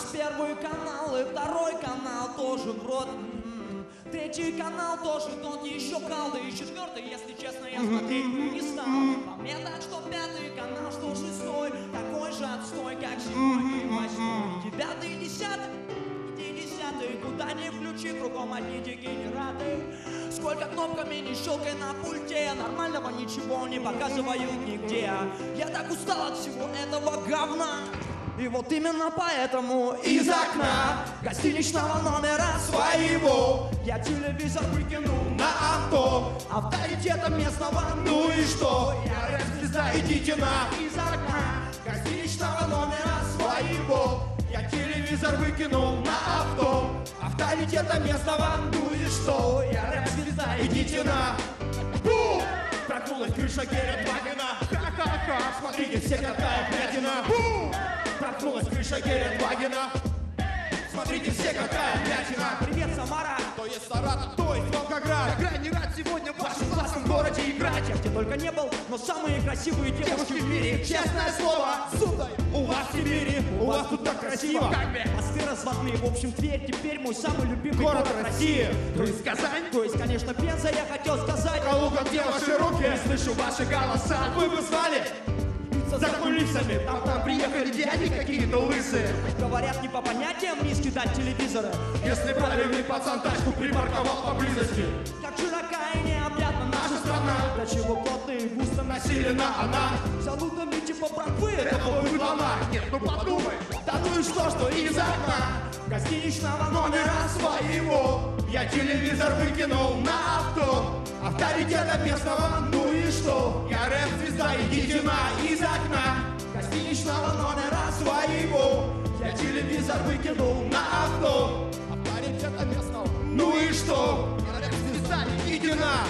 Наш первый канал и второй канал тоже в рот. Третий канал тоже тот еще кал, да и четвертый, если честно, я смотреть бы не стал. По мне так, что пятый канал, что шестой, такой же отстой, как седьмой и восьмой. Девятый, десятый, куда ни включи, кругом одни дегенераты. Сколько кнопками не щелкай на пульте, нормального ничего не показывают нигде. Я так устал от всего этого говна. И вот именно поэтому из окна гостиничного номера своего я телевизор выкинул на авто. Авторитета местного, ну и что? Я рэп-звезда, идите на. Из окна гостиничного номера своего я телевизор выкинул на авто. Авторитета местного, ну и что? Я рэп-звезда, идите на. Бум! Прокнулась крыша Гелендвагена. Ха-ха-ха, смотрите все, какая пятина. Бум! Прокнулась крыша Гелендвагена. Смотрите все, какая пятина. Привет, Самара. То есть Саратов, то есть Волгоград. Я крайне рад сегодня в вашем классном городе играть. Я где только не был, но самые красивые девушки в мире. Честное слово, сударь, у вас в Сибири, у вас тут так красиво. Мосты разводные, в общем, Тверь теперь мой самый любимый город России. То есть Казань, то есть, конечно, Пенза, я хотел сказать. Калуга, где ваши руки? Я слышу ваши голоса. Вы бы знали? За кулисами, там приехали дяди какие-то лысые. Говорят, не по понятиям не скидать телевизоры. Если правильный пацан тачку припарковал поблизости. Как широка и необъятна наша страна. Для чего плотно и густо населена она. Залутами типа братвы этого быдлана. Нет, ну подумай. Да ну и что из окна гостиничного номера своего я телевизор выкинул на авто. Авторитета местного, ну и что? Я рэп-звезда, идите на. Из окна гостиничного номера своего я телевизор выкинул на авто. Авторитета местного, ну и что? Я рэп-звезда, идите на.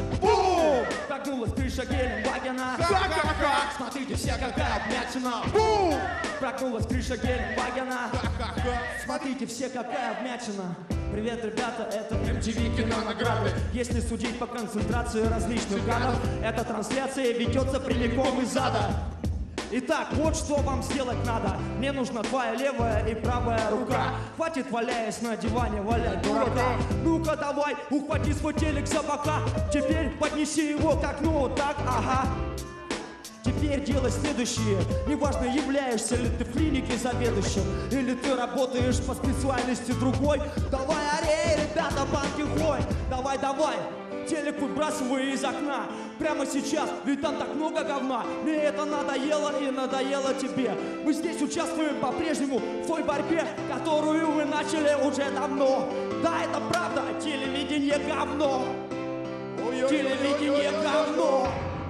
Бум! Прогнулась крыша Гелендвагена. Ха-ха-ха! Смотрите все, какая вмятина. Бум! Прогнулась крыша Гелендвагена. Ха-ха-ха! Смотрите все, какая вмятина. Привет, ребята, это MTV Кинонаграды. Если судить по концентрации различных гадов, эта трансляция ведется прямиком из ада. Итак, вот что вам сделать надо. Мне нужна твоя левая и правая рука. Хватит, валяясь на диване, валять дурака. Ну-ка давай, ухвати свой телек за бока. Теперь поднеси его к окну, так, ага. Теперь делай следующее. Неважно, являешься ли ты в клинике заведующим, или ты работаешь по специальности другой. Давай, арей, ребята, банки хой. Давай, давай, телек выбрасывай из окна прямо сейчас, ведь там так много говна. Мне это надоело и надоело тебе. Мы здесь участвуем по-прежнему в той борьбе, которую вы начали уже давно. Да, это правда, телевидение говно. Телевидение говно.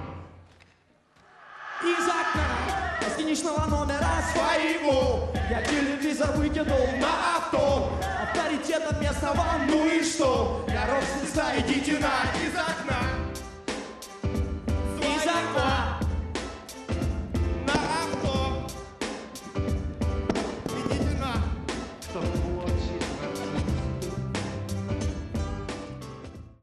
Из окна гостиничного номера своего я телевизор выкинул на авто. Авторитета местного, ну и что? Я рок-звезда, идите на. Из окна